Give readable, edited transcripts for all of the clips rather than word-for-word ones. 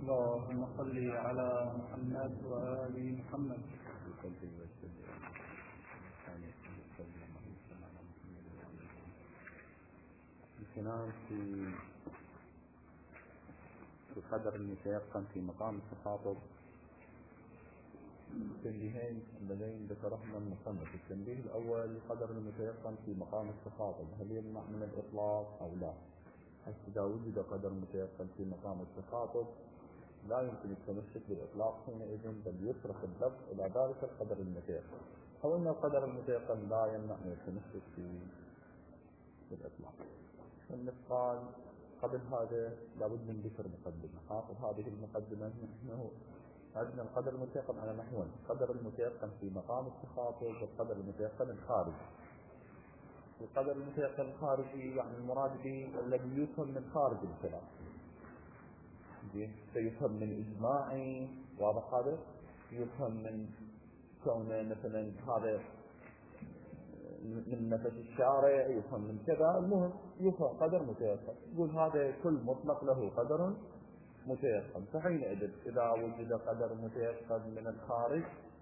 اللهم صل على محمد وآل محمد. الكلام في القدر المتيقن في مقام التخاطب. التنبيهين اللذين ذكرهما المصنف. التنبيه الأول: القدر المتيقن في مقام التخاطب هل يمنع من الإطلاق أو لا؟ حيث إذا وجد قدر متيقن في مقام التخاطب لا يمكن التمسك بالإطلاق حينئذ، بل يصرف اللفظ إلى ذلك القدر المتيقن، أو أن القدر المتيقن لا يمنع من التمسك بالإطلاق. والنقال قبل هذا لابد من ذكر مقدمة. حاصل هذه المقدمة نحن عندنا القدر المتيقن على نحوين: القدر المتيقن في مقام التخاطب والقدر المتيقن الخارجي. القدر المتيقن الخارجي يعني المراد به الذي يفهم من خارج الكلام، سيفهم من إجماعي، واضح هذا؟ يفهم من كونه مثلا هذا من نفس الشارع، يفهم من كذا، المهم يفهم قدر متيقن. يقول هذا كل مطلق له قدر متيقن. فحينئذ إذا وجد قدر متيقن من الخارج،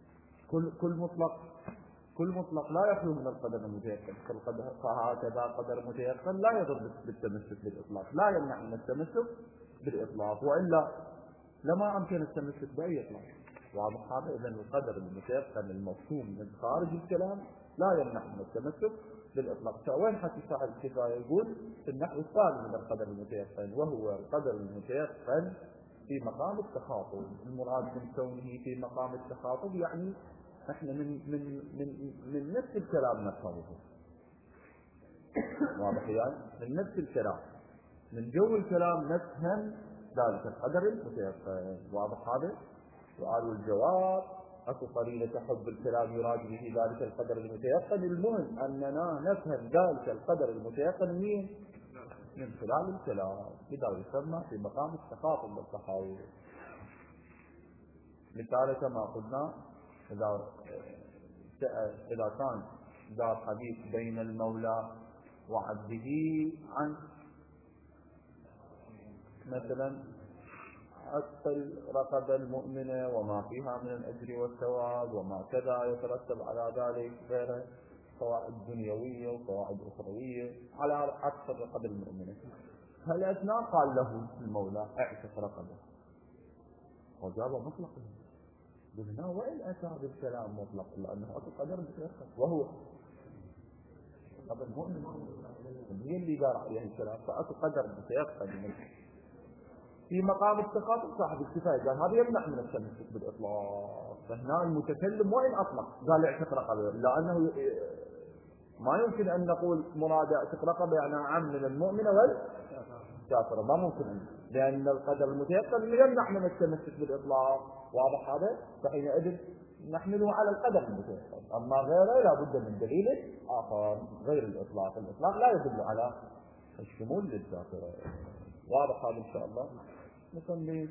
كل مطلق لا يخلو من القدر المتيقن. فهكذا قدر متيقن لا يضر بالتمسك بالإطلاق، لا يمنع من التمسك بالإطلاق، وإلا لما أمكن التمسك بأي إطلاق. واضح هذا؟ إذن القدر المتيقن المفهوم من خارج الكلام لا يمنع من التمسك بالإطلاق. وين حتى صاحب الكفاية يقول في النحو الثاني من القدر المتيقن، وهو القدر المتيقن في مقام التخاطب. المراد من كونه في مقام التخاطب يعني احنا من نفس الكلام نفهمه. واضح يعني؟ من نفس الكلام، من جو الكلام نفهم ذلك القدر المتيقن. واضح هذا؟ سؤال والجواب: اكو قرينة حب الكلام يراد به ذلك القدر المتيقن. المهم اننا نفهم ذلك القدر المتيقن من خلال الكلام، لذا يسمى في مقام التخاطب والتحاور. مثال كما قلنا: إذا كان دار حديث بين المولى وعبده عن مثلا عتق الرقبة المؤمنة وما فيها من الأجر والثواب وما كذا يترتب على ذلك غير فوائد دنيوية وفوائد أخروية على عتق الرقبة المؤمنة، هل أثناء قال له المولى اعتق رقبة وجاب مطلقا؟ قلنا وإن أتى بالكلام مطلق لأنه أكو قدر متيقن وهو قدر مؤمن هي اللي دار عليه الكلام، فأكو قدر متيقن في مقام التخاطب. صاحب الكفاية قال هذا يمنع من التمسك بالإطلاق. فهنا المتكلم وإن أطلق قال اعتق رقبة، لأنه ما يمكن أن نقول مراد اعتق رقبة يعني عام من المؤمن والكافر، ما ممكن، لأن القدر المتيقن يمنع من التمسك بالإطلاق. واضح هذا؟ فحينئذ نحمله على القدر المتيقن، أما غيره لا بد من دليل آخر غير الإطلاق. الإطلاق لا يدل على الشمول للذاكرة. واضح هذا إن شاء الله؟ نصلي.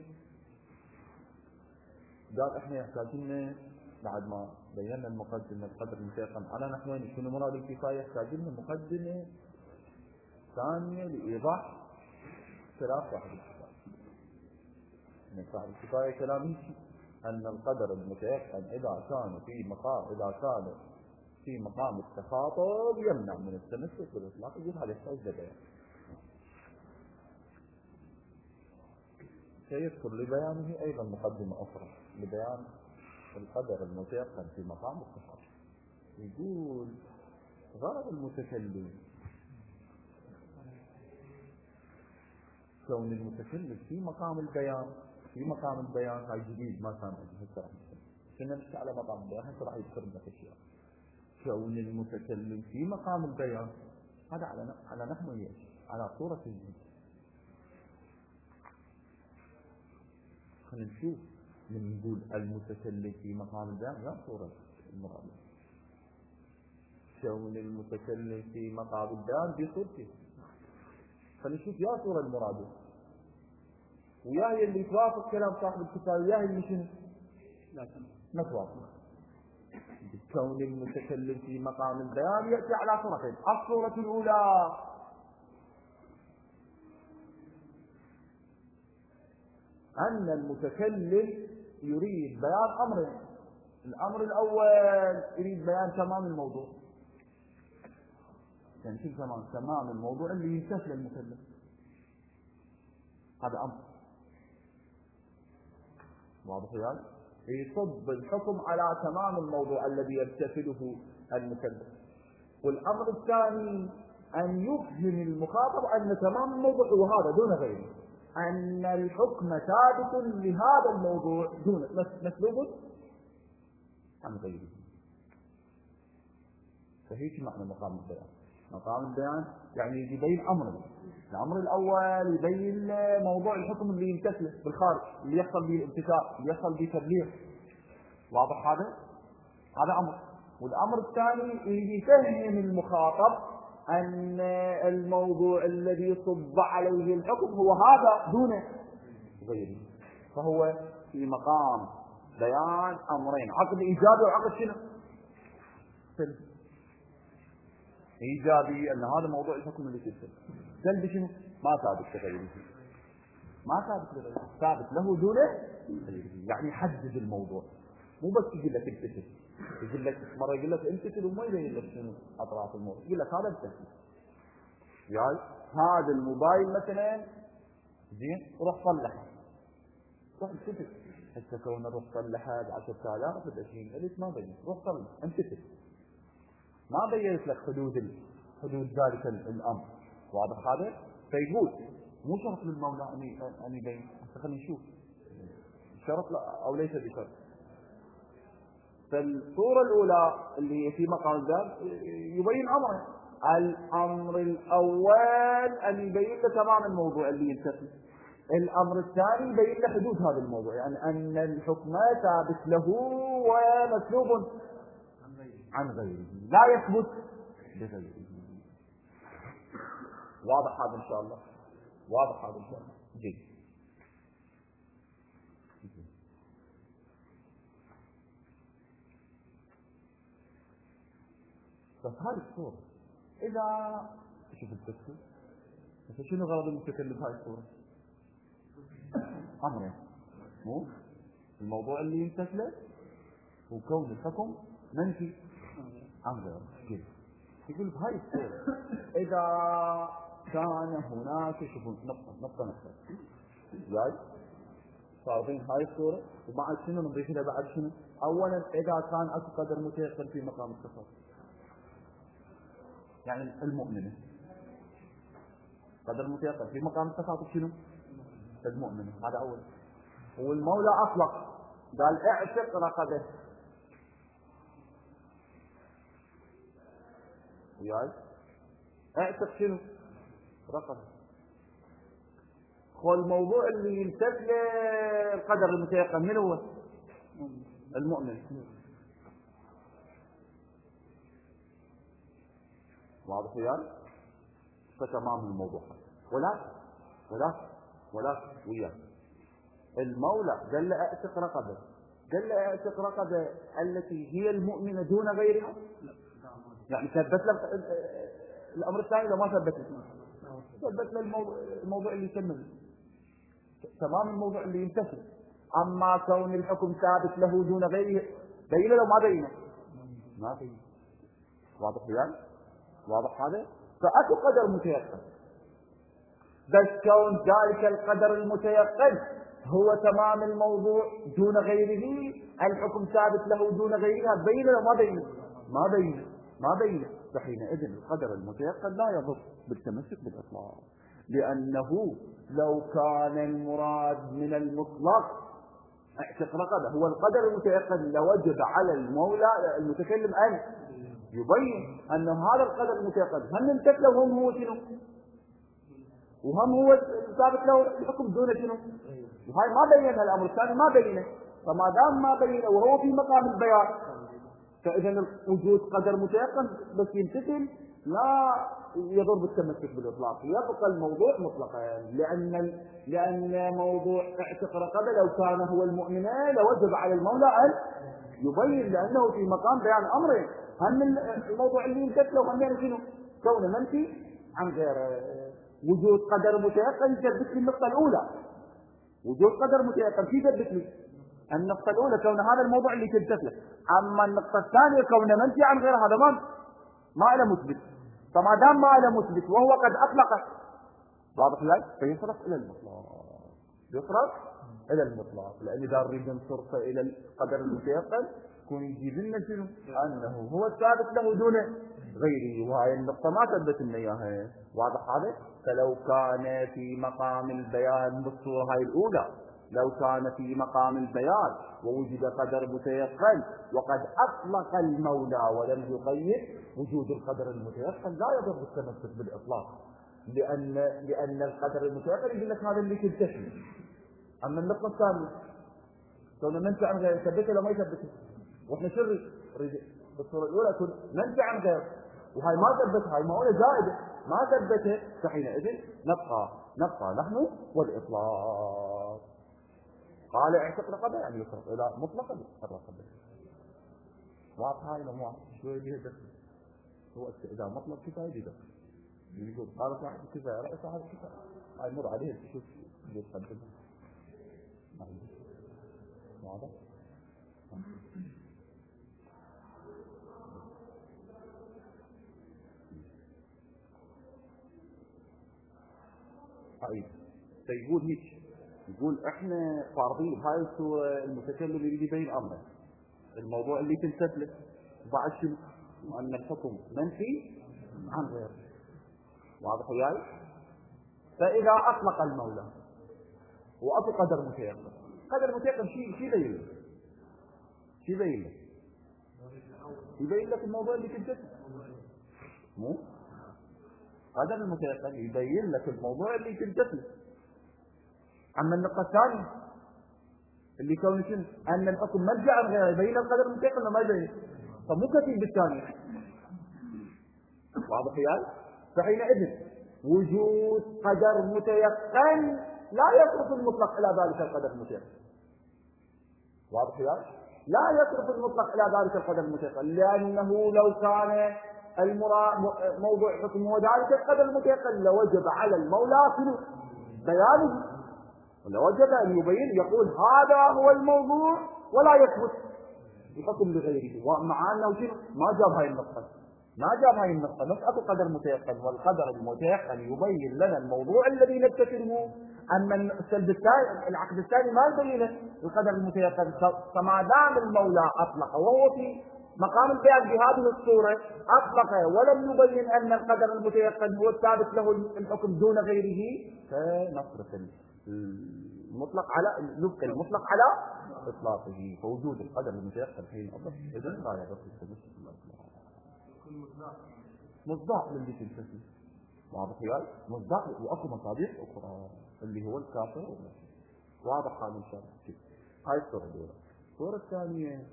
قال احنا يحتاجون بعد ما بينا المقدمة القدر المتيقن على نحوين، شنو مراد الكفاية؟ يحتاجون مقدمة ثانية لإيضاح خلاف صاحب الكفاية. من صاحب الكفاية كلامه أن القدر المتيقن إذا كان في مقام التخاطب يمنع من التمسك بالإطلاق. يقول هذا يحتاج لبيان. سيذكر لبيانه أيضا مقدمة أخرى لبيان القدر المتيقن في مقام التخاطب. يقول غرض المتكلم كون المتكلم في مقام البيان هاي جديد ما كان هسه كنا نحكي على مقام البيان، هسه راح يذكر لنا اشياء. كون المتكلم في مقام البيان هذا على نحو ايش؟ على صورة الجن. خلينا نشوف من نقول المتكلم في مقام البيان لا صورة المراد. كون المتكلم في مقام البيان بصورته، خلينا نشوف يا صورة المراد وياهي اللي توافق كلام صاحب الكفاية وياهي اللي شنو ما توافق. كون المتكلم في مقام البيان يأتي على صورتين. الصورة الأولى أن المتكلم يريد بيان أمرين. الأمر الأول يريد بيان تمام الموضوع، يعني شو تمام الموضوع اللي ينتهي للمكلف، هذا أمر واضح يعني، يصب الحكم على تمام الموضوع الذي يرتكله المكلف. والأمر الثاني أن يفهم المخاطب أن تمام الموضوع هو هذا دون غيره، أن الحكم ثابت لهذا الموضوع دون مسلوب عن غيره. فهيك معنى مقام البيان. مقام البيان يعني يبين أمرين. الأمر الأول يبين موضوع الحكم اللي يمتثله بالخارج، اللي يحصل به الامتثال، اللي يحصل به تبليغ. واضح هذا أمر. والأمر الثاني يفهم المخاطب أن الموضوع الذي يصب عليه الحكم هو هذا دون غيره. فهو في مقام بيان أمرين، عقد إيجابي وعقد شنو؟ سلبي. إيجابي أن هذا موضوع الحكم اللي تبتل. سلبي شنو؟ ما ثابت لغيره، ما ثابت لغيره، ثابت له دون غيره. يعني يحدد الموضوع، مو بس يقول لك امتثل، يقول لك مرة يقول لك امتثل وما يبين لك شنو أطراف الموضوع، يقول لك هذا امتثل. يعني هذا الموبايل مثلا زين روح صلحه، روح امتثل. حتى كون روح صلحه ب 10,000 ب 20,000 ما بين، روح صلح امتثل. ما بينت لك حدود ذلك الأمر. واضح هذا؟ فيقول مو شرط للمولى أن يبين. خلينا نشوف شرط أو ليس بشرط. فالصورة الأولى اللي هي في مقام الباب يبين أمرين. الأمر الأول أن يبين له تمام الموضوع اللي ينتفي. الأمر الثاني يبين له حدود هذا الموضوع، يعني أن الحكم ثابت له ومسلوب عن غيره، لا يثبت بغيره. واضح هذا إن شاء الله؟ واضح هذا إن شاء الله؟ جيد. بس هذه الصورة إذا شوف التفسير، شنو غرض المتكلم بهاي الصورة؟ أمرين، مو الموضوع اللي يمتثله وكون الحكم منفي عن غيره. كيف؟ يقول بهاي الصورة إذا كان هناك شوفوا نقطة جاي صارين هاي الصورة وبعد شنو نضيف لها بعد شنو؟ أولا إذا كان أكو قدر متيقن في مقام التصرف، يعني المؤمنة قدر متيقن في مقام التصرف شنو؟ المؤمنة، هذا أول. والمولى أطلق قال اعتق رقبه، وياي اعتق شنو؟ رقبه. هو الموضوع اللي يمتثل القدر المتيقن من هو؟ المؤمن. واضح وياي؟ فتمام الموضوع. ولا وياي المولى قال له اعتق رقبه، قال له اعتق رقبه التي هي المؤمنة دون غيرها، يعني ثبت له الأمر الثاني لو ما ثبت له الموضوع اللي يكمل تمام الموضوع اللي ينتهي. أما كون الحكم ثابت له دون غيره بينه لو ما بينه ما بينه. واضح يعني؟ واضح هذا؟ فأكو قدر متيقن، بس كون ذلك القدر المتيقن هو تمام الموضوع دون غيره، الحكم ثابت له دون غيرها بينه لو ما بينه. فحينئذ القدر المتيقن لا يضر بالتمسك بالإطلاق، لأنه لو كان المراد من المطلق اعتق رقبه هو القدر المتيقن لوجب على المولى المتكلم أن يبين أن هذا القدر المتيقن هم امتثله وهم هو شنو، وهم هو ثابت له الحكم دون شنو، وهاي ما بينها الأمر الثاني ما بينه. فما دام ما بينه وهو في مقام البيان، فإذا وجود قدر متيقن بس يمتثل لا يضر بالتمسك بالإطلاق، يبقى الموضوع مطلقا. لأن موضوع اعتق رقبه لو كان هو المؤمن لوجب على المولى أن يبين، لأنه في مقام بيان أمره. هم الموضوع اللي يمتثل وهم شنو؟ كونه منفي عن غير وجود قدر متيقن يثبت النقطة الأولى، وجود قدر متيقن في ثبت لي النقطة الأولى كون هذا الموضوع اللي تثبت له. أما النقطة الثانية كونه منفي عن غير هذا ما له مثبت. فما دام ما له مثبت وهو قد أطلق، واضح لك؟ فيصرف إلى المطلق، يصرف إلى المطلق. لأن إذا نريد نصرفه إلى القدر المتيقن يكون يجيب لنا شنو؟ أنه هو الثابت له دون غيره، وهاي النقطة ما ثبت لنا إياها. واضح هذا؟ فلو كان في مقام البيان بالصورة هاي الأولى، لو كان في مقام البيان ووجد قدر متيقن وقد أطلق المولى ولم يقيد، وجود القدر المتيقن لا يضر التمسك بالإطلاق، لأن القدر المتيقن يقول لك هذا اللي تنتهي. أما النقطة الثانية كون منفي عن غير يثبته لو ما يثبته، واحنا شو نريد بالصورة الأولى يكون منفي عن غير، وهاي ما ثبتها، هاي مؤونة زائدة ما ثبته، فحينئذ نبقى نحن والإطلاق. قال اعتق رقبة يعني يصرف إلى مطلقا الرقبة. واضح هاي لو واضح شوية بيها دخل، هو إذا مطلق كفاية بيها دخل. يقول قال صاحب الكفاية رأي صاحب الكفاية، هاي مر عليه تشوف يتقدم. واضح؟ طيب فيقول هيك، يقول احنا فارضين بهاي الصورة المتكلم يريد يبين امره الموضوع اللي تنسب له بعد شنو؟ ان الحكم منفي عن غيره. واضح وياي؟ فاذا اطلق المولى واعطى قدر متيقن، قدر متيقن شيء يبين له، شيء يبين له، يبين لك الموضوع اللي تنسب مو قدر المتيقن يبين لك الموضوع اللي تنسب له. اما النقطة الثانية اللي كون شنو؟ ان الحكم مرجع عن غيره، يبين القدر المتيقن وما يبين، فمو كثير بالثانية. واضح يا؟ فحينئذ وجود قدر متيقن لا يصرف المطلق الى ذلك القدر المتيقن. واضح يا؟ لا يصرف المطلق الى ذلك القدر المتيقن، لانه لو كان موضوع حكمه ذلك القدر المتيقن لوجب على المولى في بيانه، ولوجب ان يبين يقول هذا هو الموضوع ولا يثبت الحكم لغيره. ومع انه ما جاب هاي النقطه، نسأل قدر متيقن، والقدر المتيقن يبين لنا الموضوع الذي نبتكره. اما السلب الثاني العقد الثاني ما يبين القدر المتيقن. فما دام المولى اطلق وهو في مقام البيان بهذه الصورة اطلق ولم يبين ان القدر المتيقن هو الثابت له الحكم دون غيره، فنصرف المطلق على نبقي المطلق على اطلاقه. فوجود القدر المتيقن حين اطلق اذن لا يضر التمسك بالاطلاق. مصداق للي تنتهي. واضح ياي؟ مصداق. واكو مصادق اخرى اللي هو الكافر. واضح هذا ان شاء الله. هاي الصورة الاولى. الصورة الثانية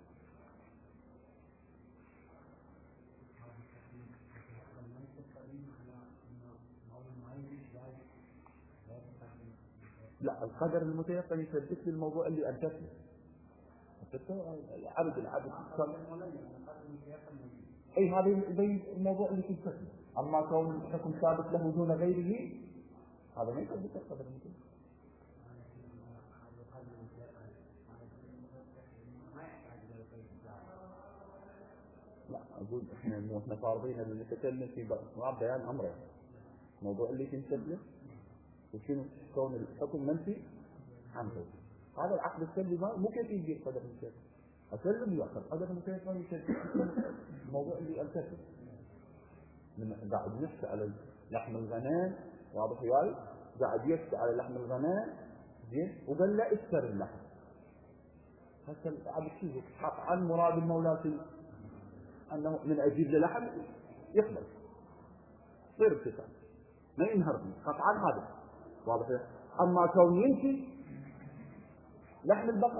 لا، القدر المتيقن يثبت لي الموضوع اللي انتهى. العبد اي هذا يبين الموضوع اللي تثبت. اما كون الحكم ثابت له دون غيره هذا ما يثبت القدر المتيقن. لا اقول احنا فارضين ان نتكلم في بيان امره، الموضوع اللي تنسب له وشنو كون الحكم منفي عن غيره. هذا العقد السلبي مو كيف يجي القدر المتيقن. اسلم ياخذ قدر المتيقن يشد الموضوع اللي التفت من قاعد يحكي على لحم الغنم. واضح وياي؟ قاعد يحكي على لحم الغنم زين، وقال له اشتر اللحم. هسه عم تشوف قطعا مراد المولى في انه من اجيب له لحم يقبل غير ابتسام ما ينهرني قطعا هذا. واضح. اما كون ينفي لحم البقر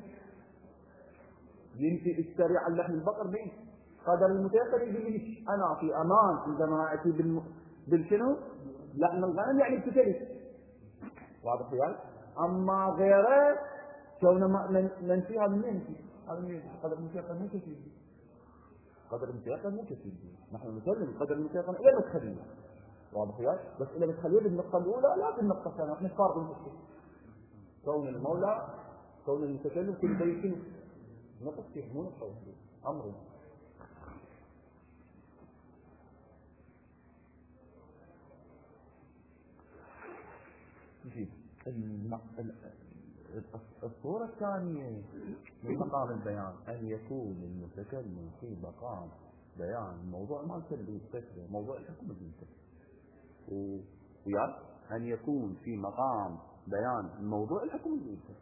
ينفي اشتري عن لحم البقر قدر المتيقن يقول انا في امان عندما اتي بالشنو لحم الغنم يعني بتتلف. واضح يعني. اما غيره كونه منفيها من قدر المتيقن مو كثير. قدر المتيقن مو كثير. نحن نسلم قدر المتيقن الى مدخليه. واضح يعني. بس الى مدخليه بالنقطه الاولى لا بالنقطه الثانيه. احنا فارض المسلم كون المولى كون المتكلم كل بيت نقص فيه مو نقص أمر. الصورة الثانية من مقام البيان أن يكون المتكلم في مقام بيان الموضوع ما يسلي الفكرة موضوع الحكم الجنسي ويا أن يكون في مقام بيان الموضوع الحكم الجنسي.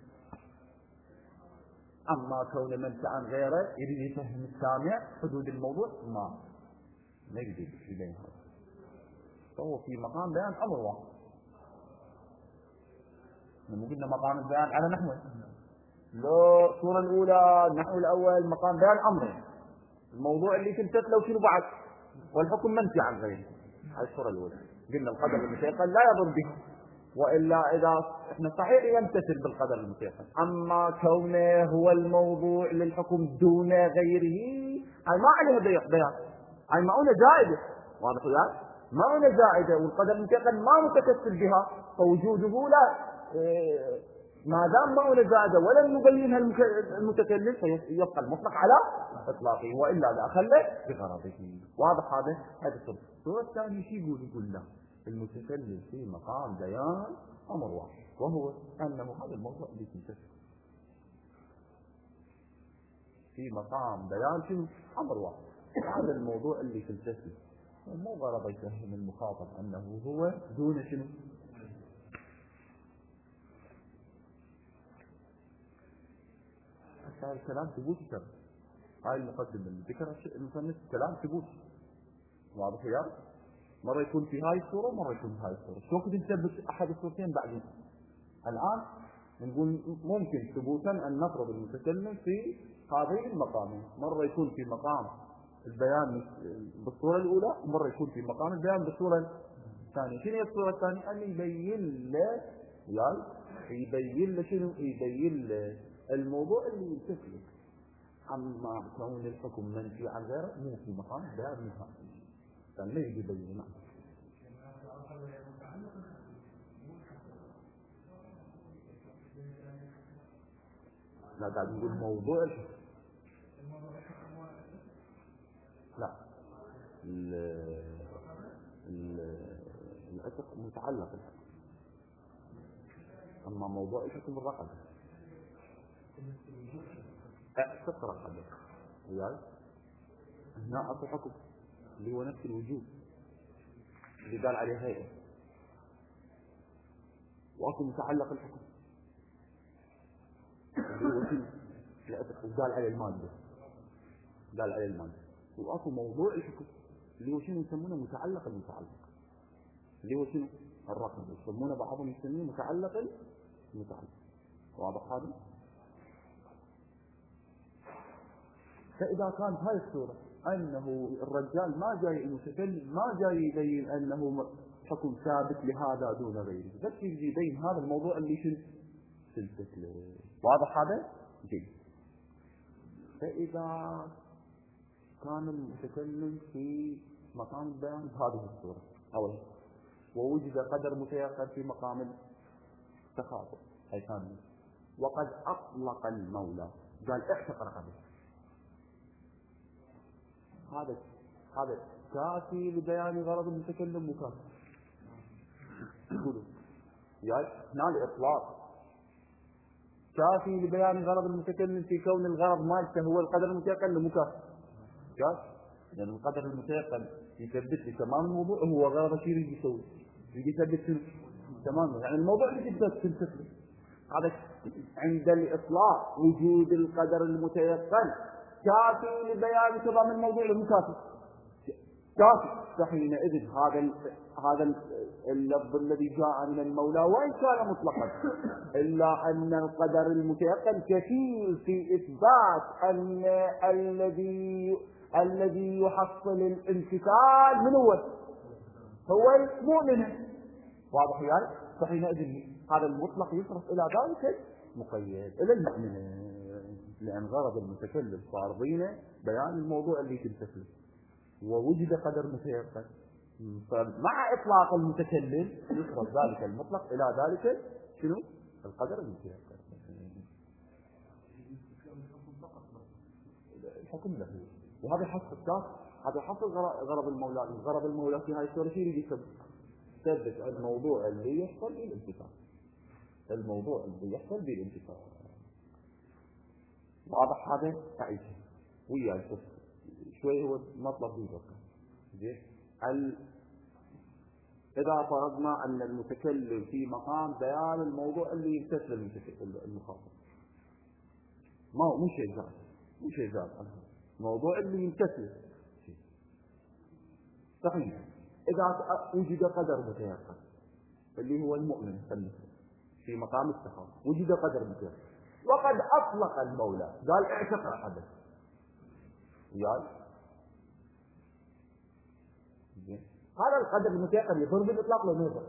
أما كون من عن غيره يريد يفهم السامع حدود الموضوع ما يقدر يبين هذا، فهو في مقام بيان أمر واحد. مو قلنا مقام البيان على نحوه، لو الصورة الأولى النحو الأول مقام بيان أمر الموضوع اللي تمتث له شنو بعد والحكم منفي عن غيره. هاي الصورة الأولى قلنا القدر المتيقن لا يضر به، وإلا إذا احنا صحيح يمتثل بالقدر المتيقن، أما كونه هو الموضوع للحكم دون غيره هاي ما عليها بيان، هاي مؤونة زائدة. واضح وياك؟ مؤونة زائدة والقدر المتيقن ما متكسل بها، فوجوده لا ما دام مؤونة زائدة ولم يبينها المتكلم فيبقى المطلق على إطلاقه، وإلا لا خله بغرضه. واضح هذا الصورة. الصورة الثانية شيء يقول له المتكلم في مقام بيان أمر واحد، وهو أنه هذا الموضوع اللي تنتهي في مقام بيان شنو أمر واحد، هذا الموضوع اللي تنتهي مو غرض يفهم المخاطب أنه هو دون شنو. هذا الكلام ثبوتي ترى، هاي المقدمة اللي ذكرها المصنف كلام ثبوتي. واضح يا؟ مرة يكون في هاي الصورة ومرة يكون في هاي الصورة. شلون كنت نثبت أحد الصورتين بعدين؟ الآن نقول ممكن ثبوتا أن نفرض المتكلم في هذين المقامين، مرة يكون في مقام البيان بالصورة الأولى ومرة يكون في مقام البيان بالصورة الثانية. شنو هي الصورة الثانية؟ أن يبين له يبين له شنو؟ يبين له الموضوع اللي ينتفي. أما كون الحكم منفي عن غيره مو في مقام بيان نهائي، فلا يجي يبين. لا قاعد نقول موضوع الحكم، لا العتق متعلق الحكم، أما موضوع الحكم الرقبة اعتق رقبة وياي هنا أصل حكم اللي هو نفس الوجوب اللي قال عليه هيئة، وأكو متعلق الحكم اللي هو شنو العتق وقال عليه المادة، قال عليه المادة، وأكو موضوع الحكم اللي هو شنو يسمونه متعلق المتعلق اللي هو شنو الرقبة، يسمونه بعضهم يسميه متعلق المتعلق. واضح هذا؟ فإذا كانت هاي الصورة أنه الرجال ما جاي المتكلم ما جاي يبين أنه حكم ثابت لهذا دون غيره، بس يجي يبين هذا الموضوع اللي شنو تلتكله. واضح هذا؟ جيد. فإذا كان المتكلم في مقام البيان بهذه الصورة أولا، ووجد قدر متيقن في مقام التخاطب أي ثانيا، وقد أطلق المولى قال اعتق رقبه، هذا كافي لبيان غرض المتكلم مكافي. يقولوا يعني هنا الإطلاق كافي لبيان غرض المتكلم في كون الغرض مالته هو القدر المتيقن لمكافي. كافي لأن يعني القدر المتيقن يثبت لي تمام الموضوع هو غرض شيء يجي يسوي يجي يثبت تمام يعني الموضوع اللي تثبت هذا عند الإطلاق وجود القدر المتيقن كافي لبيان تمام الموضوع المكافي كافي. فحينئذ هذا اللفظ الذي جاء من المولى وإن كان مطلقا إلا أن القدر المتيقن كثير في إثبات أن الذي يحصل الامتثال من هو المؤمن. واضح يعني؟ فحينئذ هذا المطلق يصرف إلى ذلك مقيد إلى المؤمن، لأن غرض المتكلم صارضين بيان الموضوع اللي تمتثله ووجد قدر متيقن، فمع إطلاق المتكلم يصرف ذلك المطلق إلى ذلك شنو القدر المتيقن. الحكم له، وهذا حصر الشاك، هذا حصر غرض المولى. غرض المولى في هاي السورة شيء يريد يثبت الموضوع اللي يحصل به الانتفاع، الموضوع اللي يحصل به الانتفاع. واضح هذا؟ تعيشه وياي شوي هو مطلب يذكر. زين، إذا فرضنا أن المتكلم في مقام بيان الموضوع اللي يمتثل المخاطب، مو شيء زاد، مو شيء زاد، الموضوع اللي يمتثل صحيح. إذا وجد قدر متيقن اللي هو المؤمن في مقام التخاطب، وجد قدر متيقن وقد أطلق المولى قال اعتق أحدا، هذا القدر المتيقن يضر بالإطلاق ولا ما يضر؟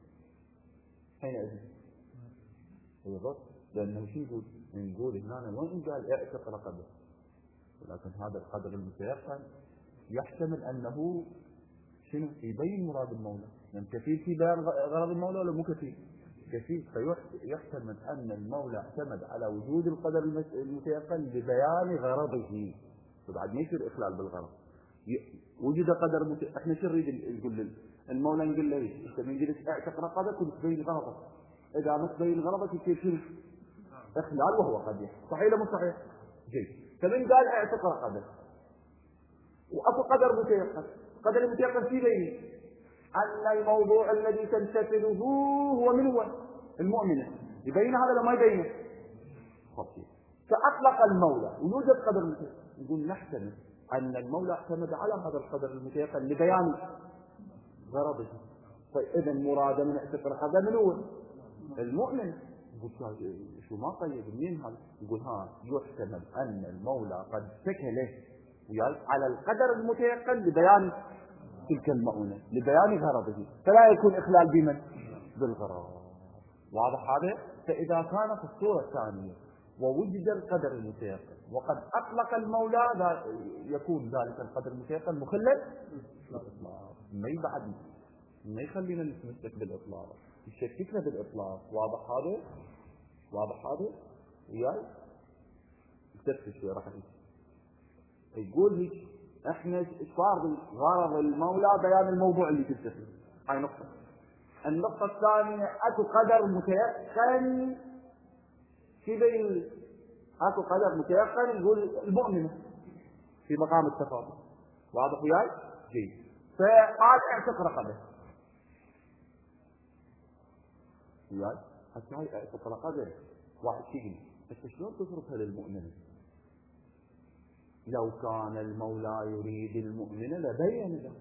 حينئذ يضر، لأنه شو نقول هنا وين قال اعتق رقبه، ولكن هذا القدر المتيقن يحتمل أنه شنو يبين مراد المولى، يعني كثير في بيان غرض المولى ولا مو كثير؟ كثير، فيحتمل أن المولى اعتمد على وجود القدر المتيقن لبيان غرضه، وبعد ما يصير إخلال بالغرض. وجد قدر احنا شو نريد نقول المولى؟ نقول له ايش؟ انت من جلس اعتق رقبتك وتبين غرضك، اذا ما تبين غرضك يصير شنو؟ اخلال، وهو قد يحصل. صحيح ولا مو صحيح؟ جيد. فمن قال اعتق رقبتك واكو قدر متيقن، قدر المتيقن في بينه ان الموضوع الذي تمتثله هو من هو؟ المؤمنة. يبين هذا ولا ما يبينه؟ خطير. فاطلق المولى ويوجد قدر متيقن، نقول نحتمل أن المولى اعتمد على هذا القدر المتيقن لبيان غرضه. فإذا مراد من اعتق رقبه من هو؟ المؤمن. شو ما قيد منين هذا؟ يقول يحتمل أن المولى قد سكله على القدر المتيقن لبيان تلك المؤونة، لبيان غرضه، فلا يكون إخلال بمن؟ بالغرض. واضح هذا؟ فإذا كان في الصورة الثانية ووجد القدر المتيقن وقد أطلق المولى يكون ذلك القدر المتيقن مخلل بالإطلاق، ما يبعد، ما يخلينا نتمسك بالإطلاق، يشككنا بالإطلاق. واضح هذا؟ واضح هذا؟ وياي تفتش شوي راح يقول هيك احنا صار غرض المولى بيان الموضوع اللي تتفق. هاي نقطة. النقطة الثانية اكو قدر متيقن في بين، اكو قدر متيقن يقول المؤمنة في مقام التفاضل. واضح وياي؟ جيد. فقال اعتق رقبه وياي، حتى هاي اعتق رقبه واحد شيء، بس شلون تصرفها للمؤمنة؟ لو كان المولى يريد المؤمنة لبين له،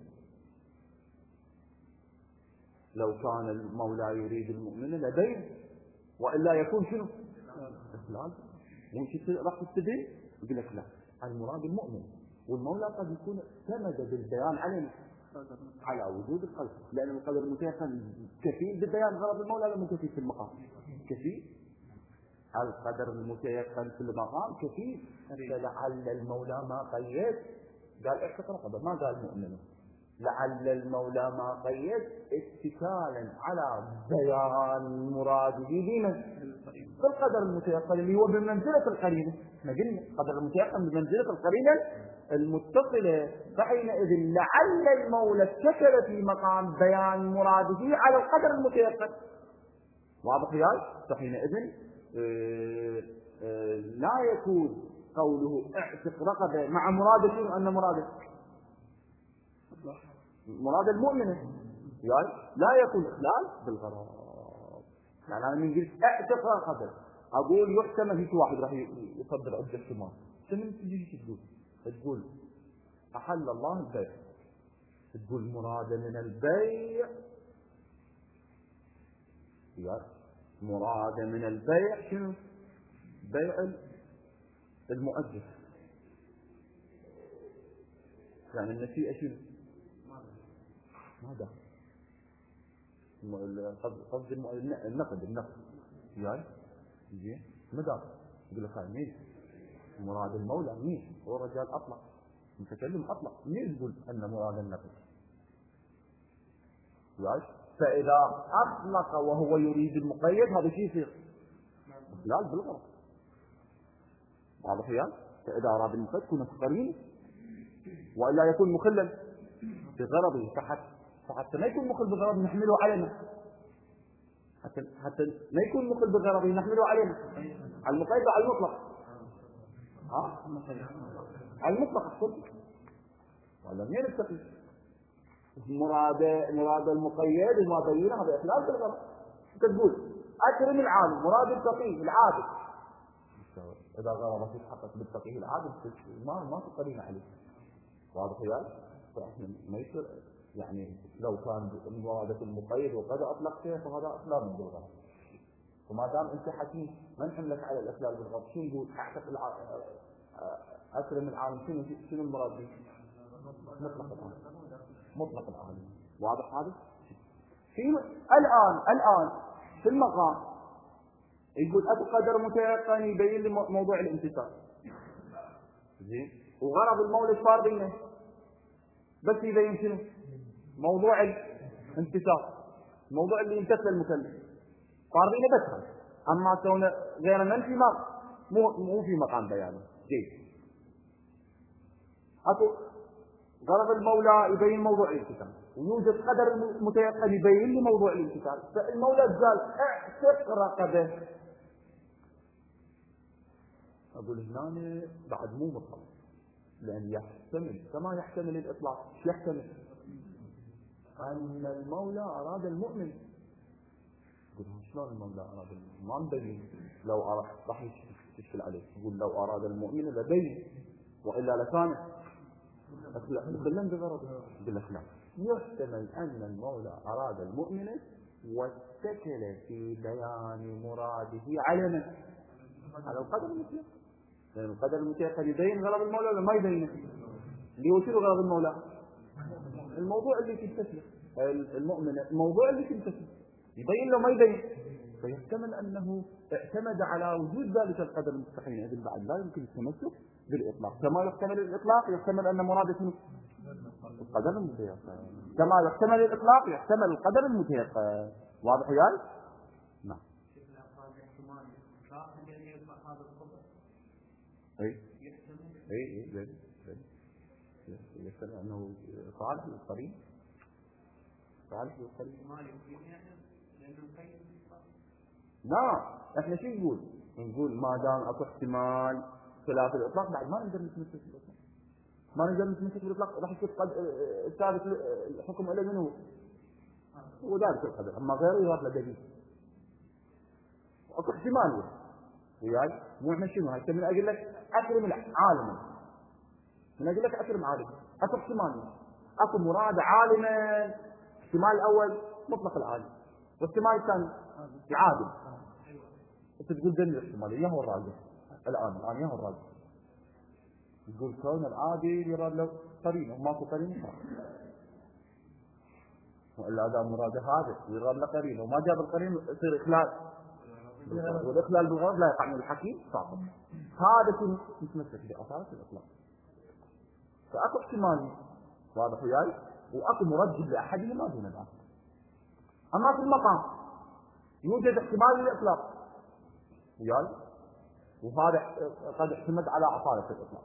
لو كان المولى يريد المؤمنة لبين، وإلا يكون شنو؟ إخلال. وش راح تستدل؟ يقول لك لا، المراد المؤمن، والمولى قد يكون اعتمد بالبيان على وجود القدر، لأن القدر المتيقن كفيل ببيان غرض المولى ولا مو كفيل في المقام؟ كفيل. القدر المتيقن في المقام كفيل، فلعل المولى ما قيد قال اعتق رقبه، ما قال مؤمن، لعل المولى ما قيد اتكالا على بيان مراده بمن؟ بالقدر المتيقن اللي هو بمنزلة القرينة. احنا قلنا القدر المتيقن بمنزلة القرينة المتصلة، فحينئذ لعل المولى اتكل في مقام بيان مراده على القدر المتيقن. واضح ياي؟ فحينئذ لا يكون قوله اعتق رقبه مع مراد شنو؟ ان مراد المؤمنة يعني لا يكون إخلال بالغرض. يعني أنا من قلت اعتق رقبه أقول يحتمل في واحد راح يصدر عدة احتمال، شنو تجي تقول أحل الله البيع، تقول مراد من البيع يعني مراد من البيع شنو؟ بيع المؤجر، يعني النسيئة شنو؟ ما دخل قصد النقد يعني زين ما دخل. يقول لك هاي مين؟ مراد المولى مين؟ هو رجال أطلق، متكلم أطلق، مين يقول أن مراد النقد يعني؟ فإذا أطلق وهو يريد المقيد هذا شيء يصير إخلال بالغرض. واضح يا؟ فإذا أراد المقيد يكون قرين وإلا يكون مخلا بغرضه، فحتى ما يكون مخل بغرضه نحمله علينا، حتى ما يكون مخل بغرضه نحمله علينا على المقيد وعلى المطلق. على المطلق أحسن ولا مين التقي؟ مراد المقيد وما بينه هذا إخلال بالغرض. أنت تقول أكرم العالم مراد التقي العابد، إذا غرض يتحقق بالتقي العابد ما تقرين عليه. واضح يا؟ فإحنا ما يصير يعني لو كان مرادة المقيد وقد أطلقته فهذا إخلال بالغرض. وما دام أنت حكيم ما نحملك على الإخلال بالغرض، شو نقول؟ أكرم العالم شنو المراد به؟ مطلق العالم. واضح هذا؟ الآن في المقام يقول أكو قدر متيقن يبين لي موضوع الامتثال. زين. وغرض المولى صار بينه بس يبين شنو؟ موضوع الامتثال، الموضوع اللي يمتثل المكلف صار بينه بس هذا. أما كون غير منفي مو في مقام بيانه. جيد. أكو غرض المولى يبين موضوع الامتثال، ويوجد قدر متيقن يبين لي موضوع الامتثال. فالمولى قال اعتق رقبه. أقول هنا بعد مو مطلق، لأن يحتمل كما يحتمل الإطلاق. يحتمل أن المولى أراد المؤمن. أقول شلون المولى أراد المؤمن؟ ما نبين. لو أراد راح يشكل عليه. يقول لو أراد المؤمن لبين وإلا لكان أخلا بغرض. يقول لك لا، يحتمل أن المولى أراد المؤمن واتكل في بيان مراده على من؟ على القدر المتيقن. لأن القدر المتيقن يبين غرض المولى ولا ما يبينه؟ اللي هو شنو غرض المولى؟ الموضوع اللي تمتثله المؤمن، الموضوع اللي تمتثله يبين له ما يبين. فيحتمل أنه اعتمد على وجود ذلك القدر المستحيل. إذن بعد لا يمكن التمسك بالإطلاق. كما يحتمل الإطلاق يحتمل أن مراده شنو؟ القدر المتيقن. كما يحتمل الإطلاق يحتمل القدر المتيقن. واضح يا؟ نعم. اي يحتمل انه صالح للقرين. صالح للقرين. لا، احنا شو نقول؟ نقول ما دام اكو احتمال خلاف الاطلاق بعد ما نقدر نتمسك بالاطلاق. ما نقدر نتمسك بالاطلاق راح يصير ثابت الحكم على منه هو ذلك القدر، اما غيره يراد له دليل. اكو احتمال وياي مو احنا شنو هاي من اقول لك اكرم العالم، من اقول لك اكرم عالم اكو احتمال. اكو مراد عالما، احتمال الاول مطلق العالم، واحتمال الثاني العادل. انت تقول دليل الاحتماليه يا هو الراجح. الان يا هو الراجح. تقول كون العادل يراد له قرينه وماكو قرينه، والا اذا مراده هذا يراد له قرينه وما جاب القرين يصير اخلال، والاخلال بالغرض لا يقع من الحكيم ساقط. هذا شيء متمسك باثار الاطلاق. فاكو احتمال واضح وياي، واكو مرجح لاحدهما دون الاخر. اما في المقام يوجد احتمال للاطلاق وياي، وهذا قد اعتمد على اصاله الاطلاق.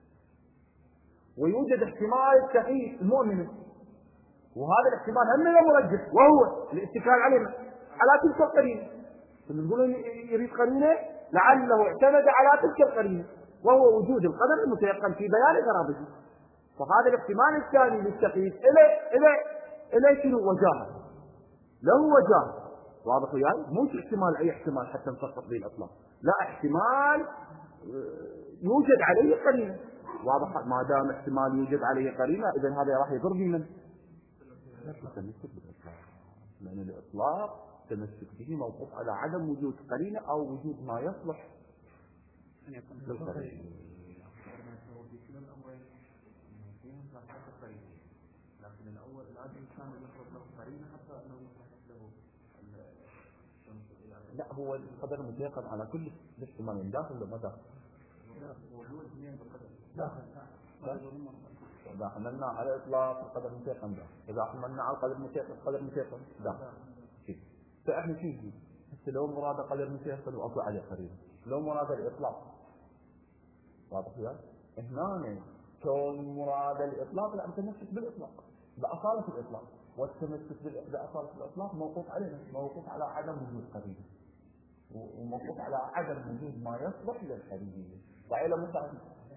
ويوجد احتمال صحيح المؤمن، وهذا الاحتمال هم مرجح، وهو الاتكال علينا على تلك القرينه. نقول يريد قرينه لعله اعتمد على تلك القرينه، وهو وجود القدر المتيقن في بيان غرضه. فهذا الاحتمال الثاني للتقييد إليه شنو؟ وجاهه، له وجاهه. واضح وياي؟ مو احتمال اي احتمال حتى نسقط به الاطلاق، لا، احتمال يوجد عليه قرينه. واضح؟ ما دام احتمال يوجد عليه قرينه اذا هذا راح يضر بمن؟ التمسك بالاطلاق، لان الاطلاق التمسك به موقوف على عدم وجود قرينه او وجود ما يصلح ان يكون للقرينه. لكن الاول لازم كان يخرج له قرينه حتى انه لا، هو القدر المتيقن على كل الاحتمالين، داخل ولا ما داخل؟ وجود اثنين بالقدر إذا حملنا على إطلاق القدر المتيقن داخل، إذا حملنا على القدر المتيقن داخل. فإحنا شو نقول؟ لو مراد قدر متيقن واكو عليه قرينه، لو مراد الاطلاق واضح وياي؟ هنا كون مراد الاطلاق لا متمسك بالاطلاق باصاله الاطلاق، والتمسك باصاله الاطلاق موقوف علينا، موقوف على عدم وجود قرينه وموقوف على عدم وجود ما يصلح للقرينه. فإلى متعب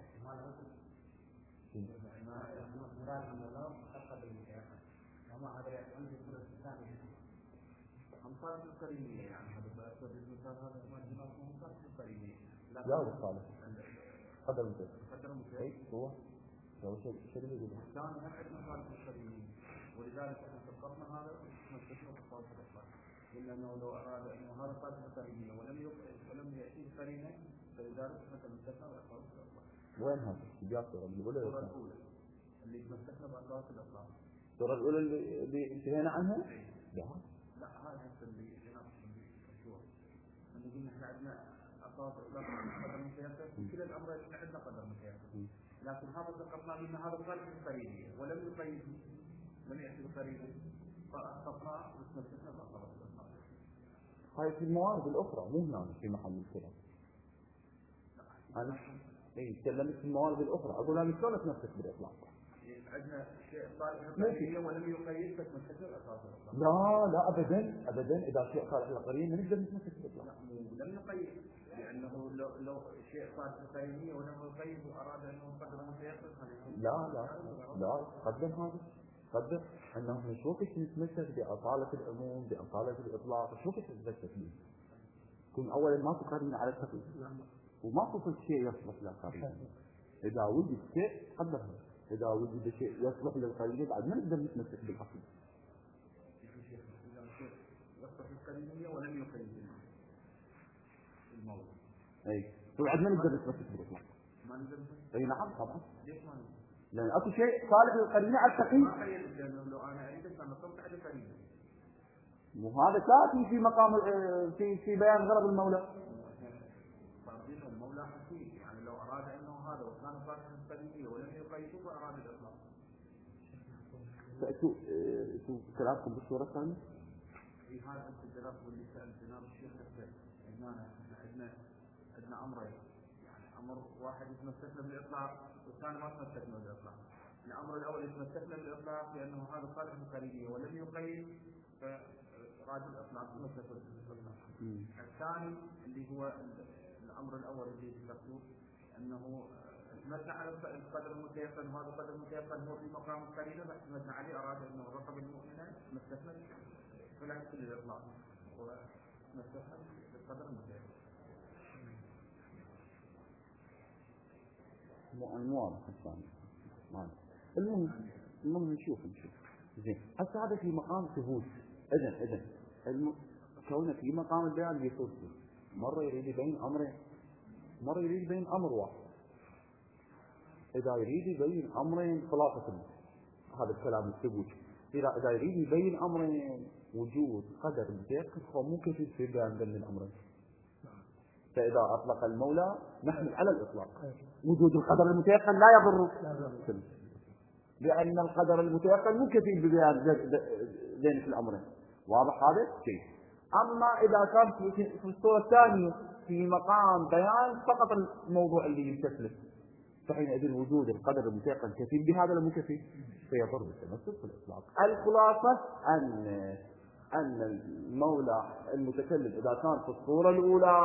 لا هو صالح قدر المتيقن هو شيء اللي يقوله ولذلك احنا فكرنا هذا نستثنى خصائص الاطلاق، لانه لو اراد انه هذا صار قرينه ولم ياتي قرينه فلذلك مثلا نستثنى بخصائص الاطلاق. وين هذا؟ السياق الأولى اللي تمسكنا بخصائص الاطلاق. الصورة الأولى اللي انتهينا عنها؟ لا هذا اللي مشهور. ان قلنا احنا عندنا خصائص الاطلاق قدر متيقن، كلا الامرين احنا عندنا قدر متيقن. لكن هذا ذكرنا ان هذا صار قرينه ولم يقيد لم يأتي بقرينه فأخطأنا وتمسكنا بأخطاء. هاي في الموارد الأخرى مو هنا في محل الكلام. أنا تكلمت في الموارد الأخرى أقول أنا شلون أتمسك بالإطلاق؟ عندنا شيء صالح للقرينة ولم يقيد فتمسكنا بأخطاء. لا أبدا إذا شيء صالح للقرينة نقدر نتمسك بالإطلاق. لم يقيد لأنه لو شيء صالح للقرينة ولم يقيد وأراد أنه قدر متيقن لا قدم هذا قدر أنه نشوف نتمسك بأصالة العموم بأصالة الإطلاق شوف نتمسك به. كون أولا ما تقارن على التقييد وما توصل شيء يصلح للقرينة. إذا وجد شيء قدرها، إذا وجد شيء يصلح للقرينة بعد ما نقدر نتمسك بالأصل. يصلح للقرينة ولم يقيد الموضوع. بعد ما نقدر نتمسك بالإطلاق. ما نقدر. نعم طبعا. ليش ما نقدر؟ لأن أكو شيء صالح للقرينة على التقييد. لو أنا أريد أن أصبت على قرينة. وهذا كافي في مقام في بيان غرض المولى. المولى حكيم يعني لو أراد أنه هذا وكان صالح للقرينة ولم يقيده فأراد الإطلاق. فأتوا كلامكم بالصورة الثانية؟ في هذا الكلام واللي سأل جناب الشيخ الثاني عندنا أمرين. أمر واحد يتمسكنا بالإطلاق والثاني ما يتمسكنا بالإطلاق. الأمر الأول يتمسكنا بالإطلاق لأنه هذا صالح للقرينة ولم يقيد فراد الإطلاق يتمسك بالإطلاق. الثاني اللي هو الأمر الأول اللي ذكرته أنه اعتمدنا على القدر المتيقن وهذا القدر المتيقن هو في مقام القرينة فاعتمدنا عليه أراد أنه الرقم المؤمنة تمسكنا فلا يمكن الإطلاق وتمسكنا بالقدر المتيقن. المواضح الثانية. المهم نشوف زين هسه هذا في مقام ثبوت. إذن كونه في مقام البيان بيصير مرة يريد يبين أمرين مرة يريد يبين أمر واحد. إذا يريد يبين أمرين خلاصة هذا الكلام الثبوت. إذا يريد يبين أمرين وجود قدر متيقن هو مو كفيل في بيان بين الأمرين. فإذا أطلق المولى نحن على الإطلاق وجود القدر المتيقن لا يضر لأن القدر المتيقن مو كفيل ببيان بين الأمرين. واضح هذا شيء. أما إذا كان في الصورة الثانية في مقام بيان فقط الموضوع اللي يمتثله فحينئذ وجود القدر المتيقن كفيل بهذا ولا مو كفيل فيضر بالتمسك في الإطلاق. الخلاصة أن المولى المتكلم إذا كان في الصورة الأولى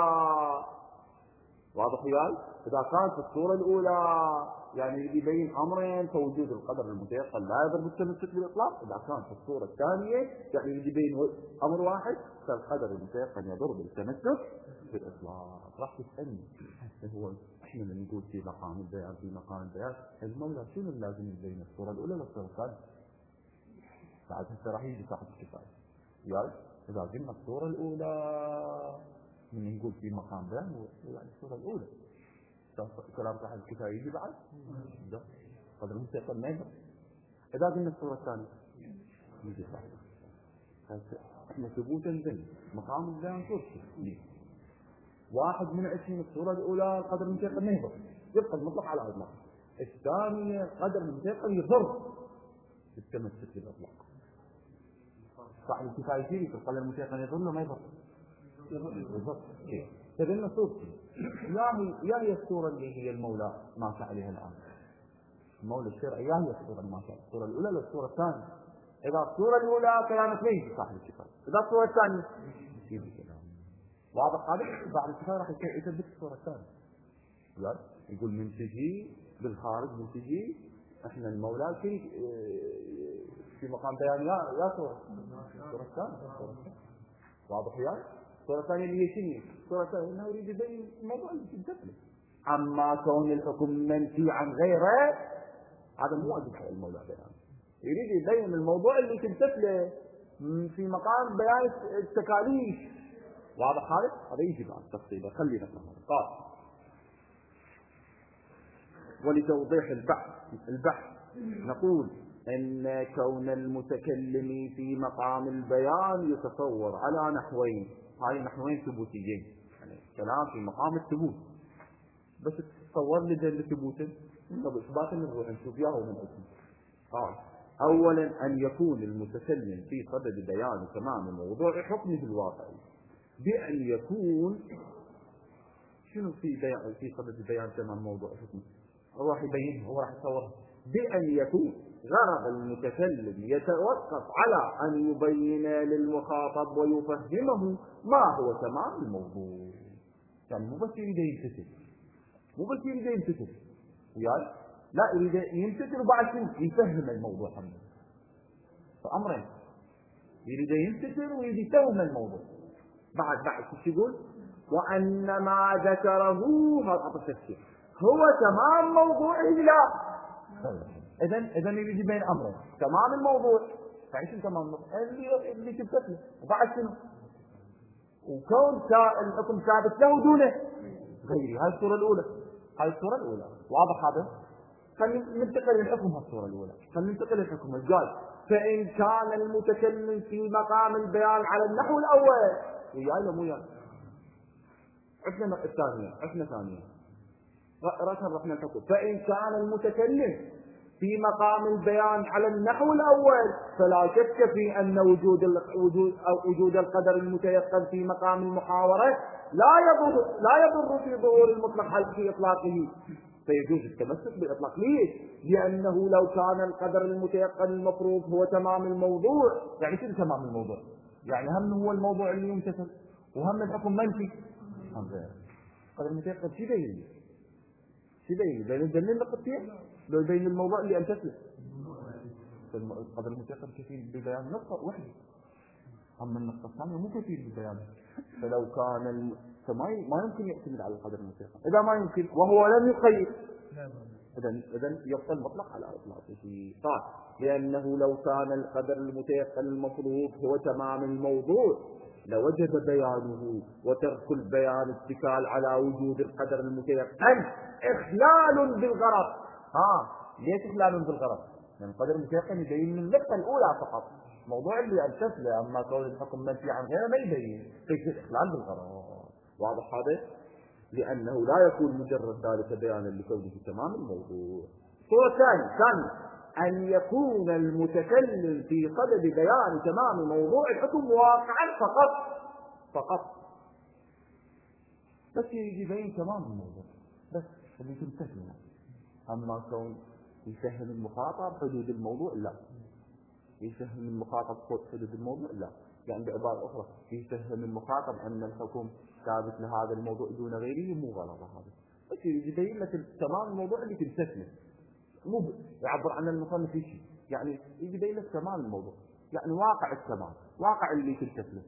واضح وياي إذا كان في الصورة الأولى يعني يبين أمرين فوجود القدر المتيقن لا يضر بالتمسك بالإطلاق. إذا كان في الصورة الثانية يعني يبين أمر واحد فالقدر المتيقن يضر بالتمسك بالإطلاق. راح تسألني هو احنا اللي نقول في مقام البيان المولى شنو لازم يبين الصورة الأولى والصورة الثانية؟ بعد هسه راح يجي صاحب الكفاية يعني إذا قلنا الصورة الأولى من نقول في مقام بيان يعني الصورة الأولى كلام صاحب الكفاية يجي بعد ده قدر المتيقن ما يضر. إذا قلنا الصورة الثانية يجي صاحب احنا ثبوتا ذن مقام البيان صورة واحد من 20 الصورة الأولى قدر المتيقن ما يضر يبقى المطلق على الإطلاق. الثانية قدر المتيقن يضر بالتمسك بالإطلاق. صاحب الكفاية يجي في القدر المتيقن يضر ولا ما يضر؟ بالضبط. إذا النصوص يا هي الصورة اللي هي المولى ماشى عليها الآن، المولى الشرعي يا هي الصورة الماشى، الصورة الأولى ولا الصورة الثانية؟ إذا الصورة الأولى كلامك ما يجي صاحب الكفاية، إذا الصورة الثانية يجي كلام واضح. هذا بعد الكفاية راح يثبت الصورة الثانية، يقول من تجي بالخارج، من تجي احنا المولى في مقام بيان يا صورة الثانية واضح يعني. الصورة الثانية اللي هي شنو؟ الصورة الثانية انه يريد يبين الموضوع اللي تمتثله. اما كون الحكم منفي عن غيره هذا مو واجب على المولى بيان، يريد يبين الموضوع اللي تمتثله في مقام بيان التكاليف. واضح هذا يجي بعد تفصيله. خلينا قال ولتوضيح البحث نقول ان كون المتكلم في مقام البيان يتصور على نحوين، هاي نحوين ثبوتيين، يعني كلام في مقام الثبوت، بس تصور لي دليل ثبوته باثبات نروح نشوف اياه من اسمه. قال اولا ان يكون المتكلم في صدد بيان تمام موضوع حكمه الواقعي، بان يكون شنو في صدد بيان تمام موضوع حكمه، هو راح يبينه، هو راح يصوره، بأن يكون غرض المتكلم يتوقف على أن يبين للمخاطب ويفهمه ما هو تمام الموضوع. يعني مو بس يريد يمتثل، وياي لا يريد يمتثل وبعد يفهم الموضوع عنه. فأمرين، يريد يمتثل ويريد يفهم الموضوع. بعد شو يقول؟ وأن ما ذكره هذا التفسير هو تمام موضوعه. لا إذن يريد يبين أمره تمام الموضوع. فعيش تمام الموضوع اللي تبتله، وبعد شنو؟ وكون الحكم ثابت له دونه غيره. هاي الصورة الأولى. واضح هذا؟ خلينا ننتقل للحكم. هالصورة الأولى خلينا ننتقل للحكم. قال فإن كان المتكلم في مقام البيان على النحو الأول، وياي لا مو ياي، عفنا ثانية رحنا الحكم. فإن كان المتكلم في مقام البيان على النحو الأول فلا شك في أن وجود القدر المتيقن في مقام المحاورة لا يضر في ظهور المطلق في إطلاقه، فيجوز التمسك بالإطلاق. ليش؟ لأنه لو كان القدر المتيقن المفروض هو تمام الموضوع، يعني شنو تمام الموضوع؟ يعني هم هو الموضوع اللي يمتثل وهم الحكم منفي. القدر المتيقن شو يبين بين الدليل نقطتين لو بين الموضوع اللي امتثله. القدر المتيقن كثير ببيان نقطة واحدة، أما النقطة الثانية مو كثير ببيان. فلو كان ما يمكن يعتمد على القدر المتيقن. إذا ما يمكن وهو لم يقيد إذن يبقى المطلق على إطلاقه. قال لأنه لو كان القدر المتيقن المفروض هو تمام الموضوع لوجب بيانه، وترك البيان اتكال على وجود القدر المتيقن إخلال بالغرض. ليش إخلال بالغرض؟ لأن القدر المتيقن يبين من النقطة الأولى فقط، موضوع اللي أمتثله، أما كون الحكم منفي عن غيره ما يبين، فيصير إخلال بالغرض. واضح هذا؟ لأنه لا يكون مجرد ذلك بيانا لكونه تمام الموضوع. صورة ثانية أن يكون المتكلم في صدد بيان تمام موضوع الحكم واقعا فقط بس يبين تمام الموضوع بس اللي تمتثله. أما كون يفهم المخاطب حدود الموضوع لا، يفهم المخاطب حدود الموضوع لا، يعني بعبارة أخرى يفهم المخاطب أن الحكم ثابت لهذا الموضوع دون غيره مو غلط هذا، بس يبين لك تمام الموضوع اللي تمتثله. مو يعبر عن المصنف في شيء، يعني يبين لك تمام الموضوع، يعني واقع التمام، واقع اللي تمتثله،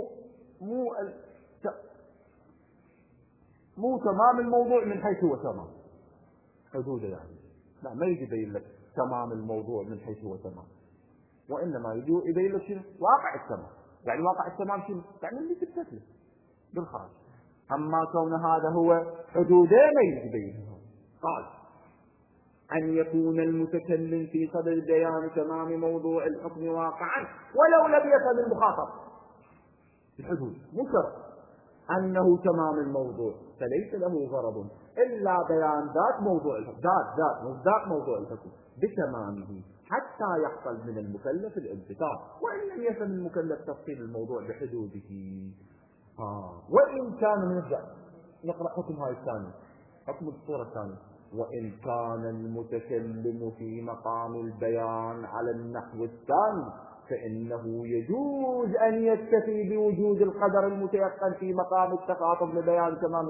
مو تمام الموضوع من حيث هو تمام حدوده، يعني لا ما يجي يبين لك تمام الموضوع من حيث هو تمام، وإنما يجي يبين لك شنو واقع التمام. يعني واقع التمام شنو؟ يعني اللي تمتثله بالخارج. أما كون هذا هو حدوده ما يجي يبينه. قال أن يكون المتكلم في صدد بيان تمام موضوع الحكم واقعا ولو لم يفهم المخاطب الحدود، مو شرط أنه تمام الموضوع، فليس له غرض إلا بيان ذات موضوع الحكم، ذات موضوع الحكم بتمامه حتى يحصل من المكلف الامتثال، وإن لم يفهم المكلف تفصيل الموضوع بحدوده. وإن كان نرجع نقرأ حكم هاي الثاني، حكم الصورة الثانية. وإن كان المتكلم في مقام البيان على النحو الثاني فإنه يجوز أن يكتفي بوجود القدر المتيقن في مقام التخاطب لبيان تمام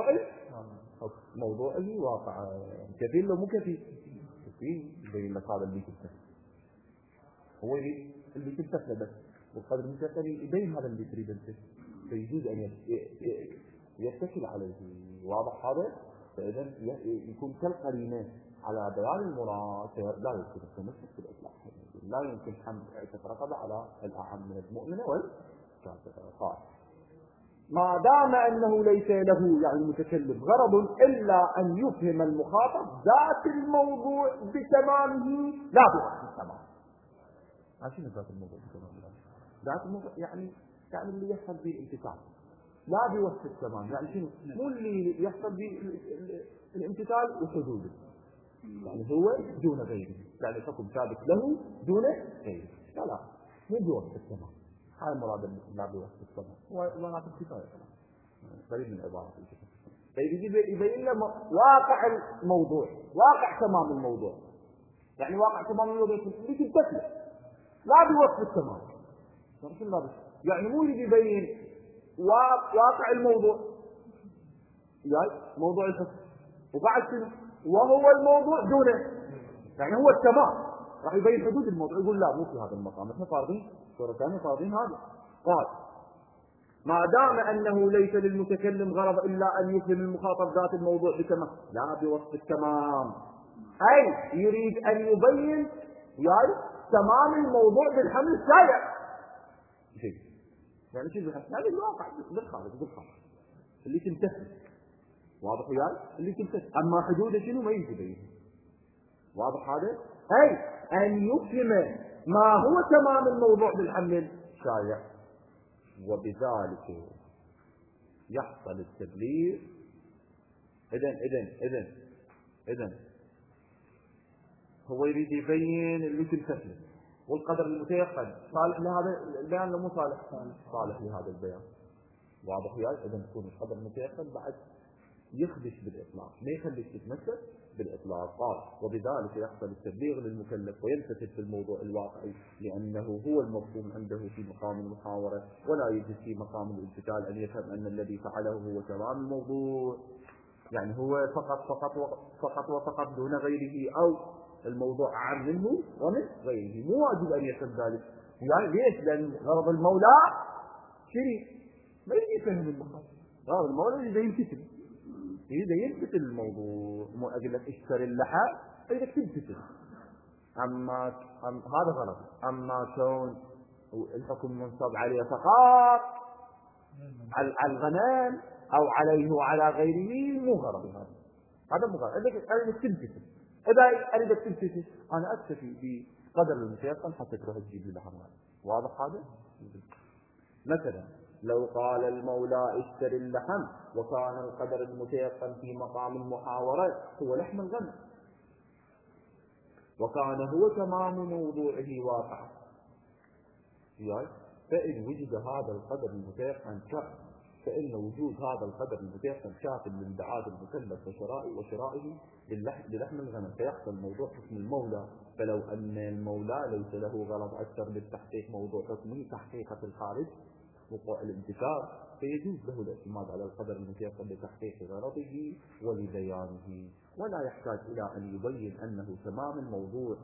موضوعه واقع. كثير لو مو كثير يبين لك هذا اللي تكتفي، هو اللي تكتفي بس، والقدر المتيقن يبين هذا اللي تريد انت، فيجوز أن يتصل عليه. واضح هذا؟ فإذا يكون كالقرينة على بيان المراد، لا يمكن التمسك بالإطلاق، لا يمكن حمل رقبة على الأعم من المؤمنة والكافر. ما دام أنه ليس له يعني المتكلم غرض إلا أن يفهم المخاطب ذات الموضوع بتمامه لا بوصف التمام. عشان ذات الموضوع بتمامه، ذات الموضوع يعني اللي يحصل به الامتثال لا بوصف التمام. يعني شنو؟ مو اللي يحصل به الامتثال وحدوده، يعني هو دون غيره، يعني حكم ثابت له دون غيره. لا مو بوصف التمام، هاي مراد لا بوصف التمام، ولا كفاية قريب من عبارة يبين له واقع الموضوع، واقع تمام الموضوع، يعني واقع تمام الموضوع اللي تنتفي لا بوصف التمام. يعني مو اللي يبين واقع الموضوع، يعني موضوع الفصل وبعد شنو وهو الموضوع دونه، يعني هو التمام راح يبين حدود الموضوع، يقول لا مو في هذا المقام، احنا فارضين صورة ثانية فارضين هذا. قال ما دام أنه ليس للمتكلم غرض إلا أن يفهم المخاطب ذات الموضوع بتمام لا بوصف التمام، أي يريد أن يبين يعني تمام الموضوع بالحمل الشائع. يعني شيء بالحمل هذا الواقع بالخارج اللي تنتهي، واضح وياي اللي تنتهي، أما حدوده شنو ما يجي. واضح هذا؟ أي أن يفهم ما هو تمام الموضوع بالحمل الشائع، وبذلك يحصل التبليغ. إذن هو يريد يبين اللي تنتهي والقدر المتيقن صالح لهذا البيان لو مو صالح لهذا البيان. واضح وياي؟ إذن يكون القدر المتيقن بعد يخدش بالإطلاق، ما يخليك تتمسك بالإطلاق. قال وبذلك يحصل التبليغ للمكلف ويلتفت في الموضوع الواقعي، لأنه هو المفهوم عنده في مقام المحاورة، ولا يجوز في مقام الامتثال أن يفهم أن الذي فعله هو تمام الموضوع، يعني هو فقط دون غيره، أو الموضوع أعم منه ومن غيره. مو واجب أن يفهم ذلك. يعني ليش؟ لأن غرض المولى شريك ما يجي يفهم المخاطب، غرض المولى إذا ينفتل الموضوع، مو أقول لك اشتري اللحم إذا تنفتل. أما هذا غلط. أما كون الحكم منصب عليه فقط على الغنم أو عليه وعلى غيره مو غرض. هذا مو غرض. أنا تنفتل، إذا أريد تنفتل أنا أكتفي بقدر المتيقن حتى تروح تجيب لي لحم. واضح هذا؟ مثلا لو قال المولى اشتري اللحم وكان القدر المتيقن في مقام المحاورة هو لحم الغنم، وكان هو تمام موضوعه واقعا، فإن وجد هذا القدر المتيقن فإن وجود هذا القدر المتيقن شاف من بعاد المكلف وشرائه للحم الغنم، فيحصل موضوع حكم المولى. فلو أن المولى ليس له غرض أكثر بالتحقيق موضوع حكمه تحقيقة الخارج وقوع الانتشار، فيجوز له الاعتماد على القدر المتيقن لتحقيق غرضه ولبيانه، ولا يحتاج إلى أن يبين أنه تمام الموضوع.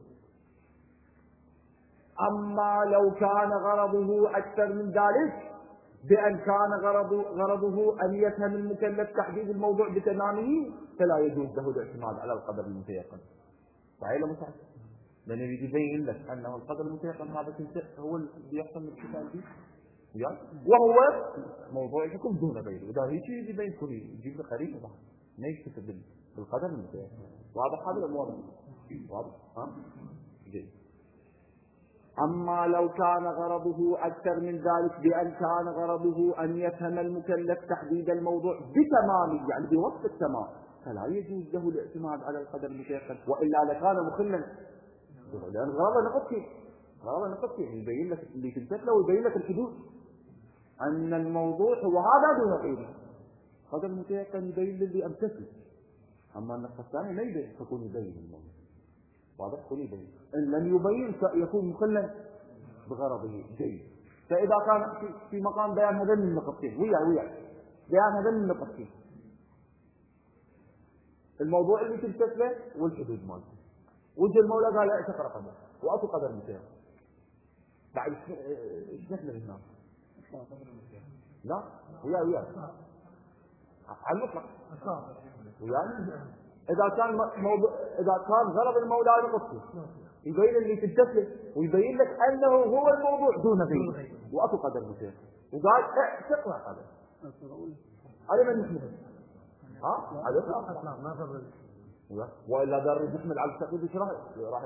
أما لو كان غرضه أكثر من ذلك بأن كان غرضه أن يفهم المكلف تحديد الموضوع بتمامه فلا يجوز له الاعتماد على القدر المتيقن. صحيح ولا صحيح؟ لأن يريد يبين لك أنه القدر المتيقن هذا هو اللي يحصل الاتفاق به، وهو موضوع الحكم دون غيره. إذا هيك يبين كل يجيب له قرينه بعد ما يكتفي بالقدر المتيقن. واضح هذا الأمر؟ واضح؟ جيد. أما لو كان غرضه أكثر من ذلك بأن كان غرضه أن يفهم المكلف تحديد الموضوع بتمامه يعني بوصف التمام فلا يجوز له الاعتماد على القدر المتيقن، وإلا لكان مخلا، لأن غرضه نقص يعني يبين لك اللي تنتهي له ويبين لك الحدود. أن الموضوع هو هذا دون غيره. هذا المتيقن يبين للي أمتثل. أما النص الثاني لا يبين، فكون يبين الموضوع واضح، كون يبين. إن لم يبين يكون مخلا بغرضه جيد. فإذا كان في مقام بيان هذين النقطتين ويا بيان هذين النقطتين، الموضوع اللي تمتثله والحدود مالته، وجه المولى قال اعتق رقبه وأعطوا قدر متيقن. بعد ايش نحن هنا؟ لا ويا على المطلق ويا إذا كان غرض المولى نقصه يبين اللي تمتثله ويبين لك أنه هو الموضوع دون غيره وأعطوا قدر متيقن وقال اعتق رقبه. على من نحمله؟ على الإطلاق ما فرق. وإلا دار نحمل على التقييد ايش راح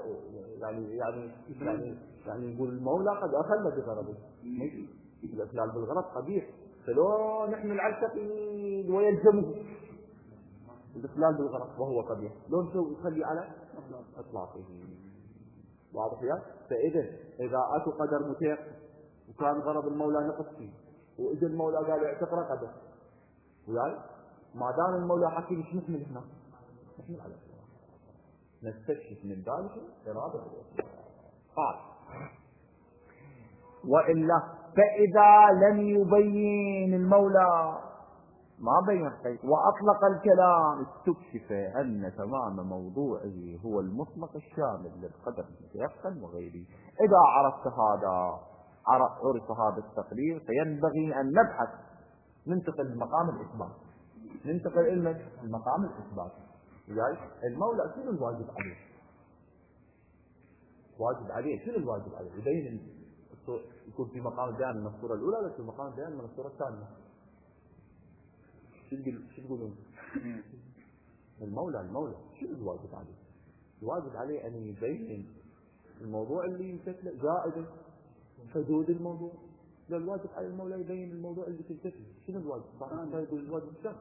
يعني يقول المولى قد أخل بغرضه. الإخلال بالغرض قبيح، فلو نحمل على التقييد ويلزمه الإخلال بالغرض وهو قبيح، لو نخلي على إطلاقه. واضح يا؟ فإذا أتوا قدر متيق وكان غرض المولى نقص فيه وإذا المولى قال اعتق رقبه وياي، ما دام المولى حكي مش نحمل هنا، نحمل على الإطلاق، نستكشف من ذلك إرادة الإطلاق. قال وإلا فإذا لم يبين المولى ما بين قيد وأطلق الكلام استكشف أن تمام موضوعه هو المطلق الشامل للقدر المتيقن وغيره. إذا عرف هذا التقرير فينبغي أن نبحث، ننتقل لمقام الإثبات، ننتقل إلى المقام الإثبات. يعني المولى شنو الواجب عليه؟ واجب عليه شنو الواجب عليه؟ يبين يكون في مقام البيان من الصورة الأولى ولا في مقام البيان من الصورة الثانية؟ شو تقولون؟ المولى شنو الواجب عليه؟ الواجب عليه أن يبين الموضوع اللي يمتثله زائد حدود الموضوع. لا، الواجب على المولى يبين الموضوع اللي تمتثله. شنو الواجب؟ صحيح يقول الواجب الشرع.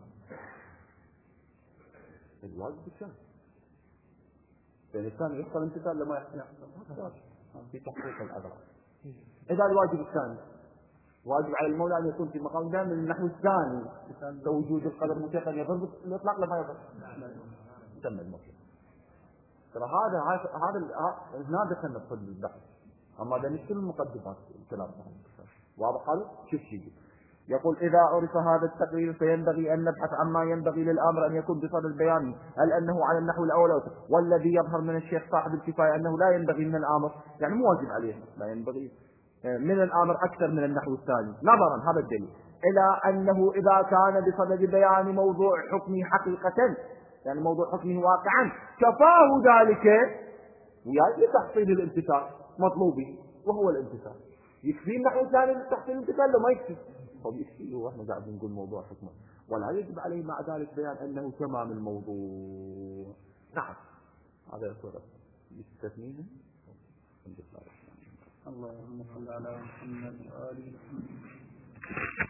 الواجب الشرع. يعني الثاني يحصل امتثال لما يحصل في تحقيق الأغراض. إذا الواجب الثاني واجب على المولى أن يكون في مقام دائم من النحو الثاني توجود القدر المتيقن يضرب الإطلاق لما يضرب تم المطلق. ترى هذا دخلنا في البحث. أما ده مش كل المقدمات الكلام واضح هذا. شوف شيء يقول إذا عرف هذا التقرير فينبغي أن نبحث عما ينبغي للأمر أن يكون بصدد البيان، هل أنه على النحو الأول والذي يظهر من الشيخ صاحب الكفاية أنه لا ينبغي من الأمر، يعني مو واجب عليه، لا ينبغي من الأمر أكثر من النحو الثاني نظرا هذا الدليل إلى أنه إذا كان بصدد بيان موضوع حكمه حقيقة، يعني موضوع حكمه واقعا، كفاه ذلك ويأتي تحصيل الامتثال مطلوبه وهو الامتثال. يكفي النحو الثاني لتحصيل الامتثال لو ما يكفي؟ طب يكفي، واحنا قاعدين نقول موضوع حكمه ولا يجب عليه مع ذلك بيان أنه تمام الموضوع. نعم هذا يصير بالتثمين. اللهم صل على محمد وآله.